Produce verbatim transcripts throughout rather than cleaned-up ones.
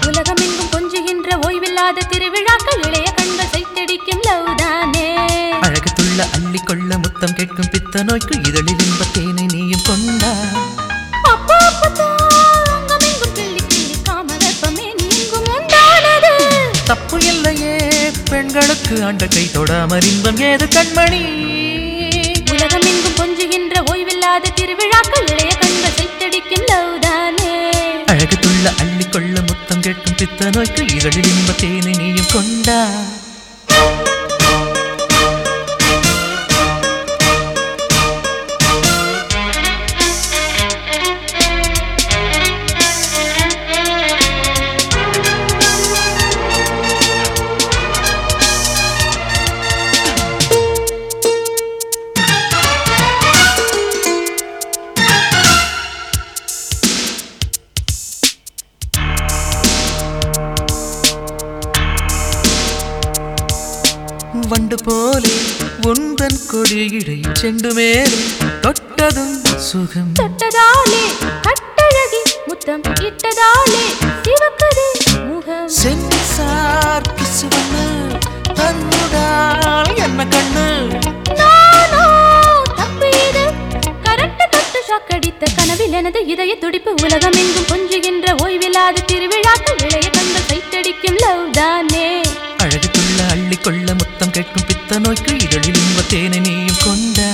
உலகமெங்கும் கொஞ்சுகின்ற ஓய்வில்லாத திருவிழாக்கள் இளைய கண்கள் சைத்தடிக்கும் லவ்தானே அழகுத்துள்ள அள்ளிக்கொள்ள முத்தம் கேட்கும் பித்த நோய்க்கு இதழில் இன்பத்தேனை நீயும் கொண்டா தப்பு இல்லையே பெண்களுக்கு ஆண்ட கை தொடாமல் இன்பம் ஏது கண்மணி உலகமெங்கும் கொஞ்சுகின்ற ஓய்வில்லாத திருவிழாக்கள் இளைய கண்கள் சைத்தடிக்கும் லவ்தானே அழகுத்துள்ள அள்ளிக்கொள்ள முத்தம் கேட்கும் பித்த நோய்க்கு இதழில் இன்பத்தேனை நீயும் கொண்டா வண்டு போலே உந்தன் கொடியிடை செண்டு மேலே தொட்டதும் சுகம் தொட்டதாலே கட்டழகி முத்தம் இட்டதாலே சிவக்கதே முகம் சென்சார் கிசுவண்ணு தன்னுடால் என்ன கண்ணு நானோ தப்பு இது கரண்ட் தொட்டு ஷாக்கடித்த கனவில் எனது இதய துடிப்பு உலகமெங்கும் கொஞ்சுகின்ற ஓய்வில்லாத திருவிழாக்கள் இளைய கண்கள் சைத்தடிக்கும் லவ்தானே அழகுக்குள்ள அள்ளிக்கொள்ள முத்தம் கேட்கும் பித்த நோய்க்கு இதழில் இன்பத்தேனை நீயும் கொண்டா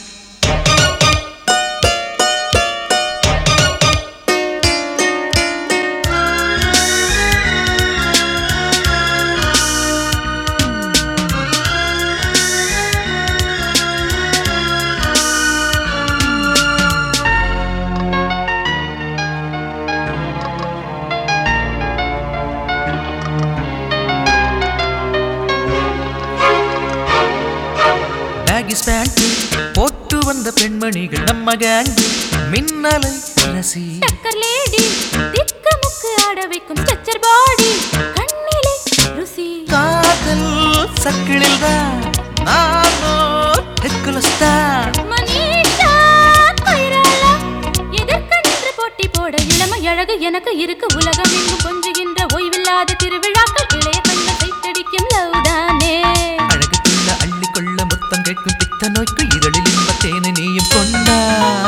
போட்டு வந்த பெண்மணிகள் நம்ம கேங்கு மின்னலை ரசி டக்கர் லேடி திக்கு முக்கு ஆட வைக்கும் ஸ்ட்ரெச்சர் பாடி கண்ணிலே ருசி காதல் சக்கிலில் தான் நானோ ஹெக்குலஸ்தா மனிஷா கைராலா எதற்கு நின்று போட்டி போட இளமை அழகு எனக்கு இருக்கு உலகமெங்கும் கொஞ்சுகின்ற ஓய்வில்லாத திருவிழாக்கள் இளைய கண்கள் சைத்தடிக்கும் லவ்தானே அழகுக்குள்ள அள்ளிக்கொள்ள முத்தம் கேட்கும் பித்த நோய்க்கு இதழில் இன்பத்தேனை நீயும் கொண்டா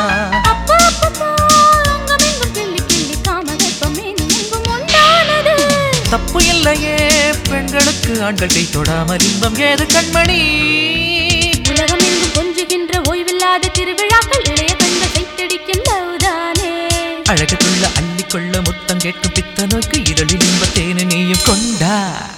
தப்பு இல்லையே பெண்களுக்கு ஆண்கள் கை தொடாமல் இன்பம் ஏது கண்மணி உலகமெங்கும் கொஞ்சுகின்ற ஓய்வில்லாத திருவிழாக்கள் இளைய கண்கள் சைத்தடிக்கும் லவ்தானே அழகுக்குள்ள அள்ளிக்கொள்ள முத்தம் கேட்கும் பித்த நோய்க்கு இதழில் இன்பத்தேனை நீயும் கொண்டா